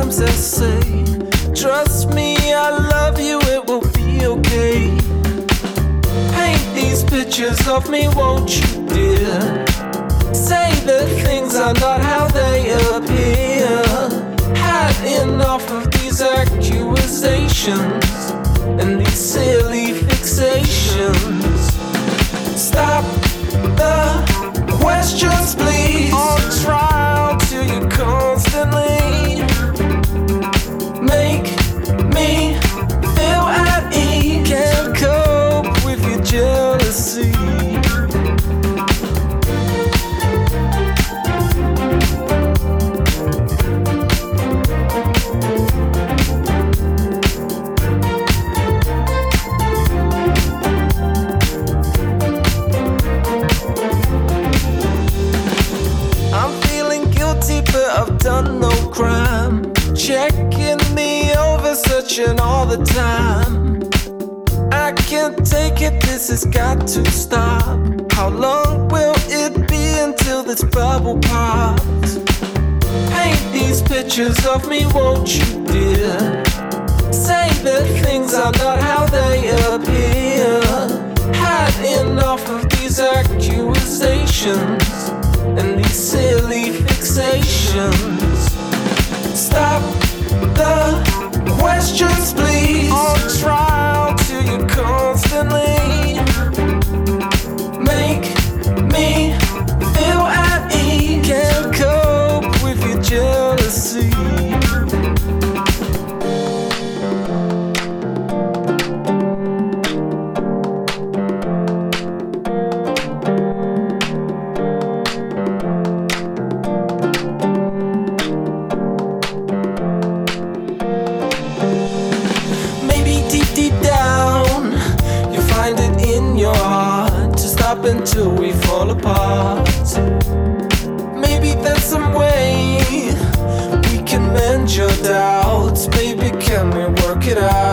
sometimes I say, trust me, I love you, it will be okay. Paint these pictures of me, won't you, dear? Say that things are not how they appear. Had enough of these accusations and these silly fixations. Stop the questions, please. On trial to you constantly. Make me feel at ease. Can't cope with your jealousy. I've done no crime. Checking me over, searching all the time. I can't take it, this has got to stop. How long will it be until this bubble pops? Paint these pictures of me, won't you, dear? Say that things are not how they appear. Had enough of these accusations and these silly fixations. Stop the questions, please. On trial to you constantly. Make me feel at ease. Can't cope with your jealousy. Until we fall apart. Maybe there's some way we can mend your doubts. Baby, can we work it out?